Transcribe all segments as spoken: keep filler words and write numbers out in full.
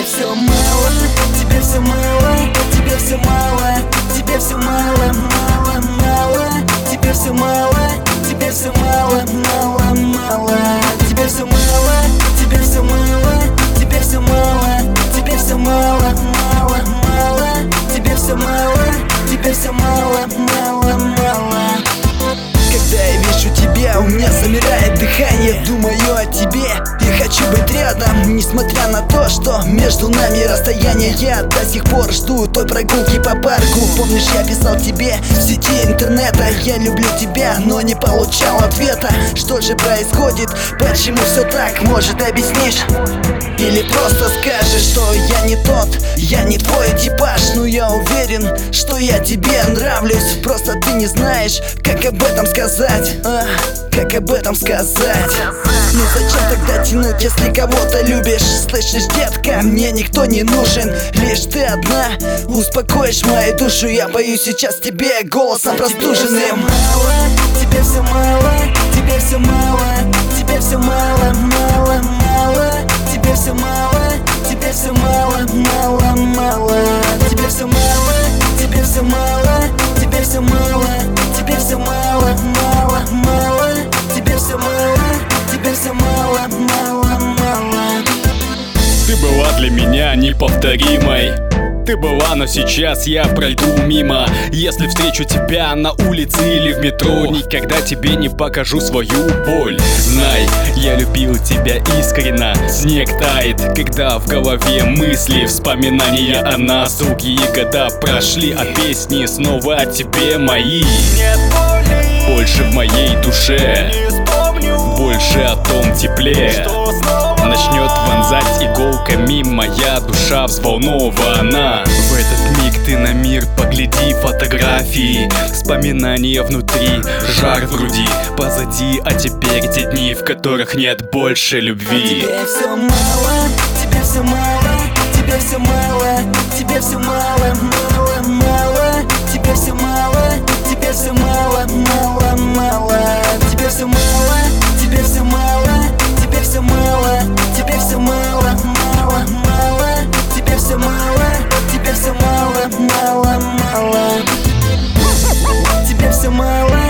все мало, тебе все мало, тебе все мало, тебе все мало, мало, мало, тебе все мало, тебе все мало, мало, мало, тебе все мало, тебе все мало, тебе все мало, тебе все мало, мало, мало, тебе все мало, тебе все мало, мало, мало. Когда я вижу тебя, у меня замирает дыхание. Думаю о тебе, я хочу быть рядом, несмотря на то, что между нами расстояние. Я до сих пор жду той прогулки по парку. Помнишь, я писал тебе в сети интернета: я люблю тебя, но не получал ответа. Что же происходит? Почему все так? Может, объяснишь? Или просто скажешь, что я не тот, я не твой типаж. Но я уверен, что я тебе нравлюсь. Просто ты не знаешь, как об этом сказать, а, как об этом сказать. Ну зачем тогда тянуть, если кого-то любишь? Слышишь, детка, мне никто не нужен, лишь ты одна успокоишь мою душу. Я боюсь сейчас тебе голосом простуженным. Тебе все мало, тебе все мало, тебе все мало, мало, мало, тебе все мало, тебе все мало, мало, мало, тебе все мало, тебе все мало, тебе все мало, тебе все мало, мало, мало, тебе все мало, тебе все мало, мало, мало. Ты была для меня неповторимой. Ты была, но сейчас я пройду мимо. Если встречу тебя на улице или в метро, никогда тебе не покажу свою боль. Знай, я любил тебя искренно. Снег тает, когда в голове мысли, вспоминания о нас. Другие года прошли, а песни снова о тебе мои. Больше в моей душе, больше о том тепле. Начнет вонзать иголками моя душа взволнована. В этот миг ты на мир погляди, фотографии, вспоминания внутри, жар в груди. Позади, а теперь те дни, в которых нет больше любви. Тебе все мало, тебе все мало, тебе все мало, тебе все мало, мало, мало, тебе все мало, тебе все мало, мало, мало, тебе все мало, тебе все мало, тебе все мало, тебе все мало, мало, мало, тебе все мало, тебе все мало, мало, мало, тебе все мало,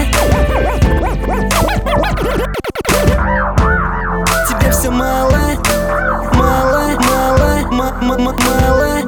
тебе все мало, мало, мало, мало, мало.